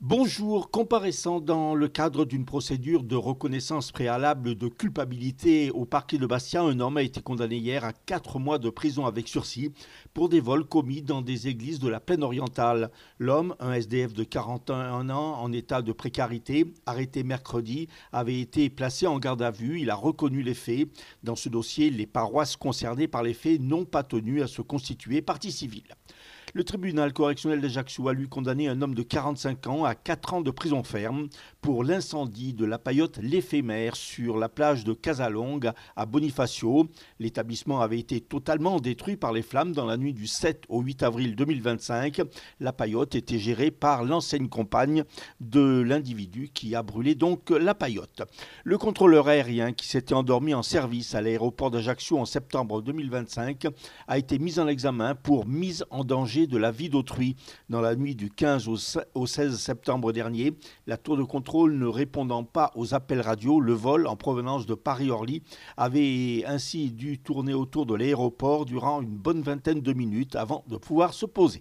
Bonjour, comparaissant dans le cadre d'une procédure de reconnaissance préalable de culpabilité au parquet de Bastia, un homme a été condamné hier à 4 mois de prison avec sursis pour des vols commis dans des églises de la plaine orientale. L'homme, un SDF de 41 ans en état de précarité, arrêté mercredi, avait été placé en garde à vue. Il a reconnu les faits. Dans ce dossier, les paroisses concernées par les faits n'ont pas tenu à se constituer partie civile. Le tribunal correctionnel d'Ajaccio a lui condamné un homme de 45 ans à 4 ans de prison ferme pour l'incendie de la paillote L'Éphémère sur la plage de Casalonga à Bonifacio. L'établissement avait été totalement détruit par les flammes dans la nuit du 7 au 8 avril 2025. La paillote était gérée par l'ancienne compagne de l'individu qui a brûlé donc la paillote. Le contrôleur aérien qui s'était endormi en service à l'aéroport d'Ajaccio en septembre 2025 a été mis en examen pour mise en danger de la vie d'autrui. Dans la nuit du 15 au 16 septembre dernier, la tour de contrôle ne répondant pas aux appels radio, le vol en provenance de Paris-Orly avait ainsi dû tourner autour de l'aéroport durant une bonne vingtaine de minutes avant de pouvoir se poser.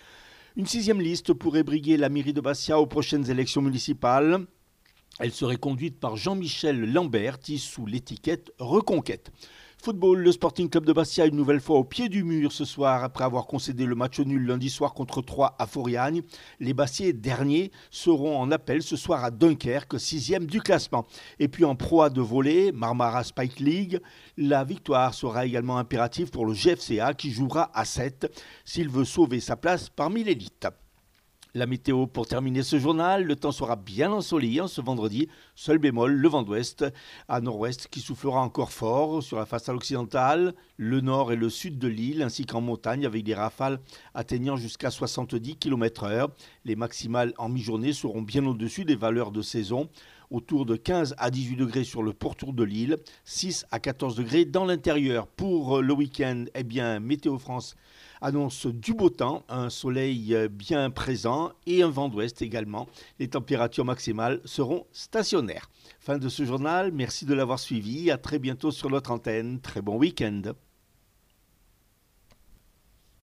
Une 6e liste pourrait briguer la mairie de Bastia aux prochaines élections municipales. Elle serait conduite par Jean-Michel Lamberti sous l'étiquette Reconquête. Football, le Sporting Club de Bastia une nouvelle fois au pied du mur ce soir après avoir concédé le match nul lundi soir contre 3 à Foriagne. Les Bastiais derniers seront en appel ce soir à Dunkerque, 6e du classement. Et puis en proie de volley, Marmara Spike League, la victoire sera également impérative pour le GFCA qui jouera à 7 s'il veut sauver sa place parmi l'élite. La météo pour terminer ce journal, le temps sera bien ensoleillé ce vendredi, seul bémol, le vent d'ouest à nord-ouest qui soufflera encore fort sur la façade occidentale, le nord et le sud de l'île ainsi qu'en montagne avec des rafales atteignant jusqu'à 70 km/h. Les maximales en mi-journée seront bien au-dessus des valeurs de saison, autour de 15 à 18 degrés sur le pourtour de l'île, 6 à 14 degrés dans l'intérieur. Pour le week-end, Météo France annonce du beau temps, un soleil bien présent et un vent d'ouest également. Les températures maximales seront stationnaires. Fin de ce journal, merci de l'avoir suivi. À très bientôt sur notre antenne. Très bon week-end.